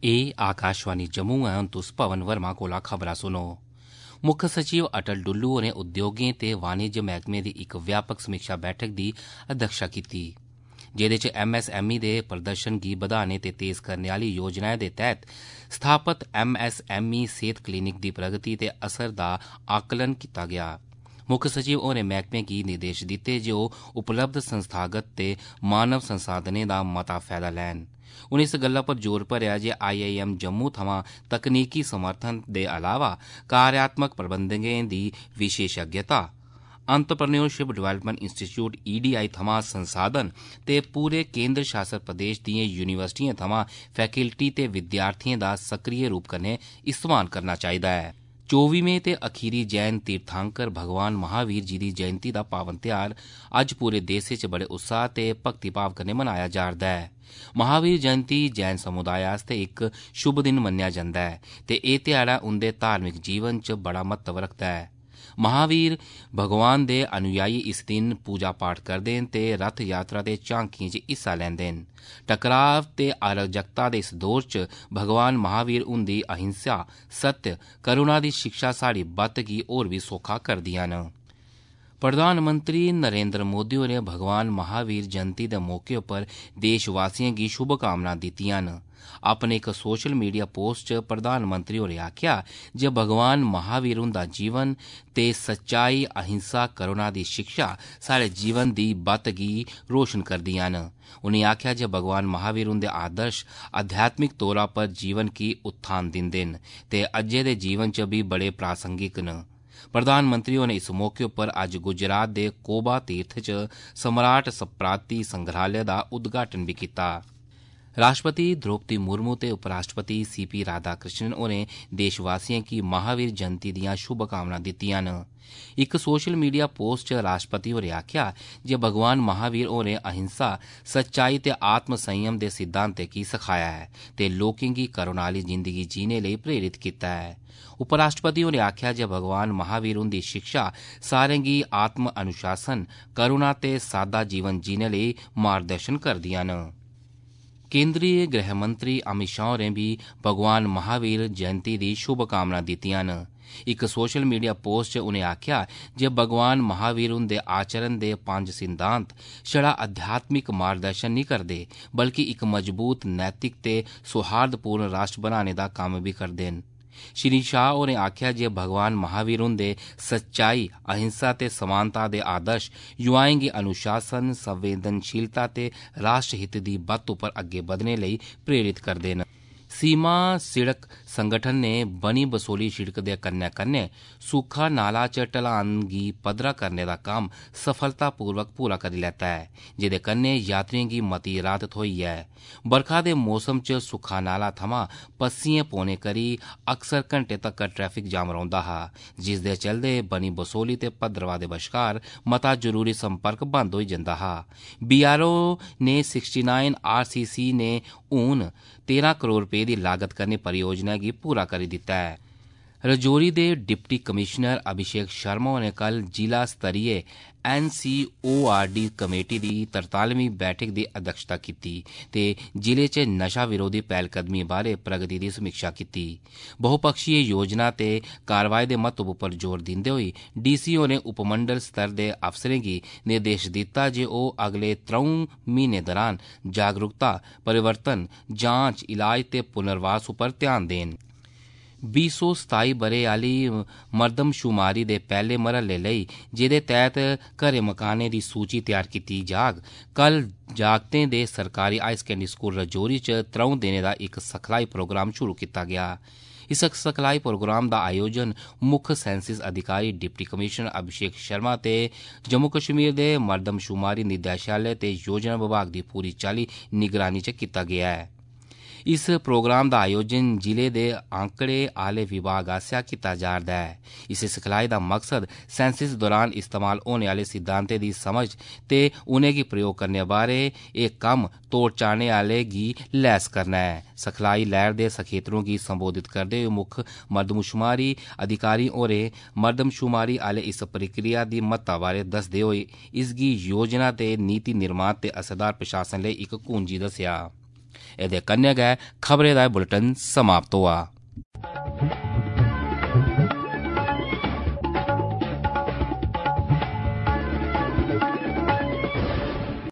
ए आकाशवाणी जम्मू है। हुण तुस पवन वर्मा कोला खबरां सुनो। मुक्ख सचिव अटल डुल्लू होरें उद्योगें ते वाणिज्य मैह्कमे दी इक व्यापक समीक्षा बैठक दी अध्यक्षता कीती, जेह्दे च MSME दे प्रदर्शन गी बधाने ते तेज करने आह्ली योजनाएं दे तैह्त स्थापत MSME सेह्त क्लिनिक दी प्रगति ते असर दा आकलन कीता गेआ। मुक्ख सचिव होरें मैह्कमे गी निर्देश दित्ते जे ओह् उपलब्ध संस्थागत ते मानव संसाधनें दा मता फैदा लैन। उनें इस गल्ला पर जोर भरेआ जे IIM जम्मू थमां तकनीकी समर्थन दे अलावा कार्यात्मक प्रबंधकें दी विशेषज्ञता, एंटरप्रेन्योरशिप डेवलपमेंट इंस्टीट्यूट EDI थमां संसाधन ते पूरे केंद्र शासत प्रदेश दिएं यूनिवर्सिटिएं थमां फैकल्टी ते विद्यार्थिएं दा सक्रिय रूप कन्नै इस्तेमाल करना चाहिदा ऐ। 24वें ते अखीरी जैन तीर्थांकर भगवान महावीर जी दी जयंती दा पावन ध्यार अज्ज पूरे देशै च बड़े उत्साह ते भक्तिभाव कन्नै मनाया जा'रदा ऐ। महावीर जयंती जैन समुदाय आस्तै इक शुभ दिन मन्नेआ जंदा ऐ ते एह् ध्याड़ा उंदे धार्मिक जीवन च बड़ा महत्व रखदा ऐ। महावीर भगवान दे अनुयायी इस दिन पूजा पाठ करदे न ते रथ यात्रा ते झांकिएं च हिस्सा लैंदे न। टकराव ते अराजकता दे इस दौर च भगवान महावीर हुंदी अहिंसा, सत्य, करुणा दी शिक्षा साढ़ी बत्त गी होर बी सौखा करदियां न। प्रधानमंत्री नरेंद्र मोदी होरें भगवान महावीर जयंती दे मौके उप्पर देशवासियें गी शुभकामनां दित्तियां न। अपने इक सोशल मीडिया पोस्ट च प्रधानमंत्री होरें आखेआ जे भगवान महावीर हुंदा जीवन ते सच्चाई, अहिंसा, करुणा दी शिक्षा साढ़े जीवन दी बत्त गी रोशन करदियां न। उनें आखेआ जे भगवान महावीर हुंदे आदर्श आध्यात्मिक तौरा पर जीवन गी उत्थान दिंदे न ते अज्जै दे जीवन च बी बड़े प्रासंगिक न। प्रधानमंत्री होरें इस मौके उप्पर अज्ज गुजरात दे कोबा तीर्थ च सम्राट स्मृति संग्रहालय दा उद्घाटन बी कीता। राष्ट्रपति द्रौपदी मुर्मू ते उपराष्ट्रपति CP राधाकृष्णन होरें देशवासियें गी महावीर जयंती दियां शुभकामनां दित्तियां न। इक सोशल मीडिया पोस्ट च राष्ट्रपति होरें आखेआ जे भगवान महावीर होरें अहिंसा, सच्चाई ते आत्म संयम दे सिद्धांतें गी सखाया ऐ ते लोकें गी करुणा आह्ली जिंदगी जीने लेई प्रेरित कीता है। उपराष्ट्रपति होरें आखेआ जे भगवान महावीर हुंदी शिक्षा सारें गी आत्म अनुशासन, करुणा ते सादा जीवन जीने लेई मार्गदर्शन करदियां न। केंद्रीय गृह मंत्री अमित शाह होरें बी भगवान महावीर जयंती दी शुभकामनां दित्तियां न। इक सोशल मीडिया पोस्ट च उनें आखेआ जे भगवान महावीर हुंदे आचरण दे 5 सिद्धांत छड़ा आध्यात्मिक मार्गदर्शन नहीं करदे बल्कि इक मजबूत, नैतिक ते सौहार्दपूर्ण राष्ट्र बनाने दा कम्म बी करदे न। श्री शाह होरें आखेआ जे भगवान महावीर हुंदे सच्चाई, अहिंसा ते समानता दे आदर्श युवाएं गी अनुशासन, संवेदनशीलता ते राष्ट्र हित दी बत्त उप्पर अग्गे बधने लेई प्रेरित करदे न। सीमा सिड़क संगठन ने बनी बसोली सिड़क दे कन्नै-कन्नै सूखा नाला च ढलान गी पद्धरा करने दा कम्म सफलतापूर्वक पूरा करी लैता ऐ, जेह्दे कन्नै यात्रियें गी मती राहत थ्होई ऐ। बरखा दे मौसम च सुक्खा नाला थमां पस्सियां पौने करी अक्सर घंटे तक्कर ट्रैफिक जाम रौंह्दा हा, जिसदे चलदे बनी बसोली ते भद्रवाह दे बश्कार मता जरूरी संपर्क बंद होई जंदा हा। BRO ने 69 RCC ने हून 13 करोड़ रपेऽ दी लागत कन्नै परियोजना गी पूरा करी दित्ता ऐ। रजौरी दे डिप्टी कमिशनर अभिषेक शर्मा होरें कल जिला स्तरीय NCORD कमेटी दी 43वीं बैठक दी अध्यक्षता कीती ते जिले च नशा विरोधी पैह्लकदमी बारै प्रगति दी समीक्षा कीती। बहुपक्षीय योजना ते कारवाई दे महत्व उप्पर जोर दिंदे होई DC होरें उपमंडल स्तर दे अफसरें गी निर्देश दित्ता जे ओह् अगले 3 म्हीनें दौरान जागरूकता, परिवर्तन, जांच, इलाज ते पुनर्वास उप्पर ध्यान देन। 227 ब'रे आह्ली मरदमशुमारी दे पैह्ले मरह्ले लेई, जेह्दे तैह्त घरें मकानें दी सूची त्यार कीती जाग, कल जागतें दे सरकारी हाई सकैंडरी स्कूल रजौरी च 3 दिनें दा इक सिखलाई प्रोग्राम शुरू कीता गेआ। इस सिखलाई प्रोग्राम दा आयोजन मुक्ख सैंसिस अधिकारी डिप्टी कमिशनर अभिषेक शर्मा ते जम्मू कश्मीर दे मरदमशुमारी निदेशालय ते योजना विभाग दी पूरी चाल्ली निगरानी च कीता गेआ ऐ। इस प्रोग्राम दा आयोजन जिले दे आंकड़े आह्ले विभाग आसेआ कीता जा'रदा ऐ। इस सिखलाई दा मकसद सैंसिस दौरान इस्तेमाल होने आह्ले सिद्धांतें दी समझ ते उ'नेंगी प्रयोग करने बारै एह् कम्म तोड़ चाढ़ने आह्ले गी लैस करना ऐ। सिखलाई लैर दे सखेत्तरों गी संबोधित करदे होई मुक्ख मरदमशुमारी अधिकारी होरें मरदमशुमारी आह्ले इस प्रक्रिया दी महत्ता बारै दस्सदे होई इसगी योजना ते नीति निर्माण ते असरदार प्रशासन लेई इक कुंजी दस्सेआ। एह्दे कन्नै गै खबरें दा बुलेटिन समाप्त होआ।